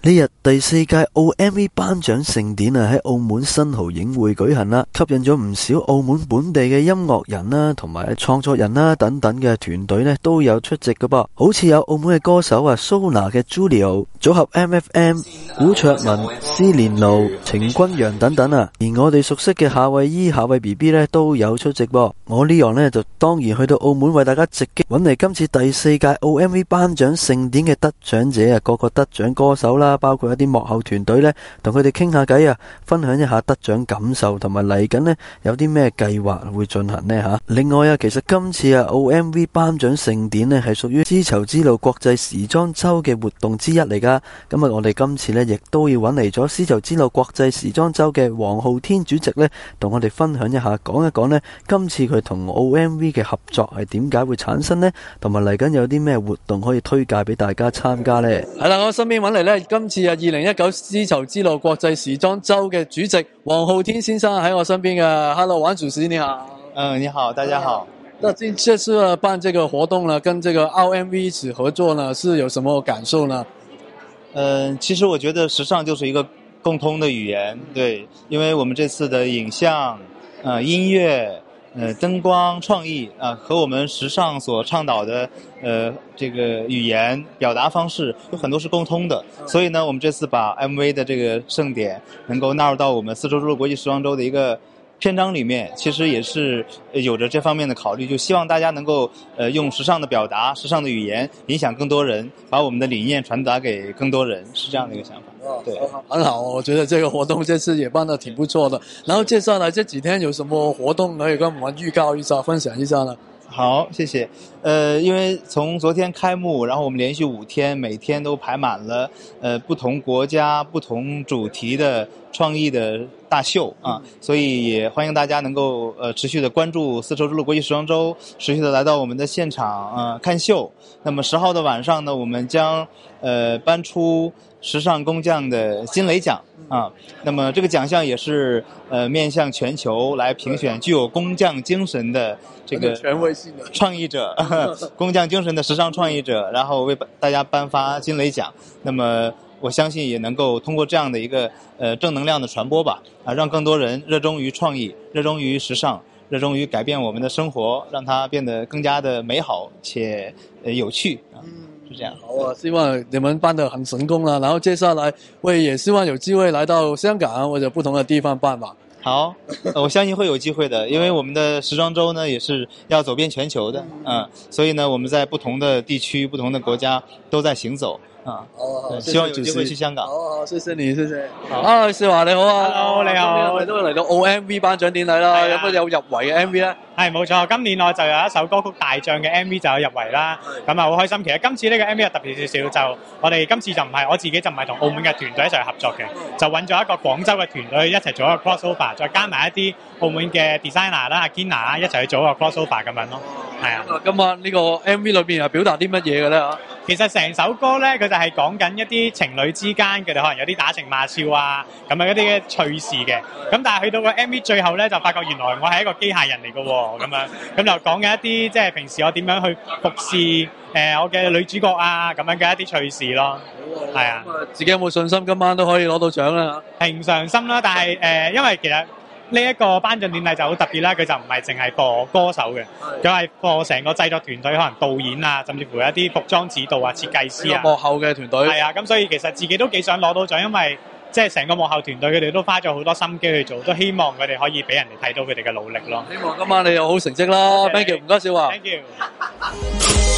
呢日第4屆澳 MV 頒獎盛典喺澳門新濠影匯舉行啦，吸引咗唔少澳門本地嘅音樂人啦，同埋創作人啦等等嘅團隊呢都有出席㗎噃，好似有澳門嘅歌手Sona 嘅 Julio、組合 MFM、古卓文、施連奴、程君陽等等而我哋熟悉嘅夏威夷夏威 BB 呢都有出席噃。我呢樣呢就當然去到澳門為大家直擊揾嚟今次第4屆澳 MV 頒獎盛典嘅得獎者各個得獎歌手啦，包括一啲幕後團隊呢，同佢哋傾下偈分享一下得獎感受，同埋嚟緊呢有啲咩計劃會進行呢吓。另外其實今次澳 MV 頒獎盛典呢係屬於絲綢之路國際時裝周嘅活動之一嚟噶。咁我哋今次呢亦都要揾嚟咗絲綢之路國際時裝周嘅黃浩天主席呢，同我哋分享一下，講一講呢今次佢同澳 MV 嘅合作係點解會產生呢，同埋嚟緊有啲咩活動可以推介俾大家參加呢？係啦，我身邊揾嚟呢，今次2019絲綢之路國際時裝周嘅主席黃浩天先生喺我身邊嘅。Hello， 黃主席你好。 你好，大家好。 那這次辦這個活動呢，跟這個澳 MV 一起合作呢，是有什麼感受呢？ 其實我覺得時尚就是一個共通的語言，對，因為我們這次的影像、音樂、燈光創意和我們時尚所倡導的這個語言表達方式有很多是共通的，所以呢我們這次把 MV 的這個盛典能夠納入到我們絲綢之路國際時裝周的一個篇章裡面，其實也是有着這方面的考慮，就希望大家能夠用時尚的表達、時尚的語言影響更多人，把我們的理念傳達給更多人，是這樣的一個想法。對， 很好，我覺得這個活動這次也辦得挺不錯的。然後接下來這幾天有什麼活動可以跟我們預告一下、分享一下呢？ 好，謝謝。因為從昨天開幕，然後我們連續5天，每天都排滿了不同國家、不同主題的創意的大秀所以也歡迎大家能夠持續的關注絲綢之路國際時裝周，持續的來到我們的現場看秀。那麼10號的晚上呢，我們將頒出時尚工匠的金雷獎那麼這個獎項也是面向全球來評選具有工匠精神的這個權威性的創意者工匠精神的時尚創意者，然後為大家頒發金雷獎。那麼我相信也能夠通過這樣的一個正能量的傳播吧讓更多人熱衷於創意，熱衷於時尚，熱衷於改變我們的生活，讓它變得更加的美好且有趣是這樣。 好希望你們辦得很成功啦。然後接下來我也希望有機會來到香港或者不同的地方辦吧。 好，我相信會有機會的，因為我們的時裝周呢也是要走遍全球的所以呢我們在不同的地區、不同的國家都在行走希望有機會去香港。 好，謝謝你，謝謝。Hello，少華你好 Hello，你好。 我哋都嚟到澳 MV 頒獎典禮啦，有冇有入圍嘅 MV 咧？ 係冇錯，今年我就有一首歌曲大將嘅 MV 就有入圍啦，咁好開心。其實今次呢個 MV 特別少少，就我哋今次就唔係我自己就唔係同澳門嘅團隊一齊合作嘅，就揾咗一個廣州嘅團隊一齊做一個 crossover， 再加埋一啲澳門嘅 designer 啦、阿 Gina 一齊去做一個 crossover 咁樣咯。係啊。 咁呢個 MV 裏邊係表達啲乜嘢嘅咧？ 其實成首歌咧，佢就係講緊一啲情侶之間佢哋可能有啲打情罵俏咁樣一啲嘅趣事嘅。咁但係去到個 MV 最後咧，就發覺原來我係一個機械人嚟嘅喎，咁就講緊一啲即係平時我點樣去服侍我嘅女主角咁樣嘅一啲趣事咯。係啊。 自己有冇信心今晚都可以攞到獎咧？ 平常心啦，但係因為其實呢一個頒獎典禮就好特別啦，佢就唔係淨係播歌手嘅，佢係播成個製作團隊，可能導演甚至乎一啲服裝指導設計師幕後嘅團隊。 係啊，咁所以其實自己都幾想攞到獎，因為即係成個幕後團隊佢哋都花咗好多心機去做，都希望佢哋可以俾人哋睇到佢哋嘅努力咯。 希望今晚你有好成績啦。Thank you，唔該少華。 Thank you。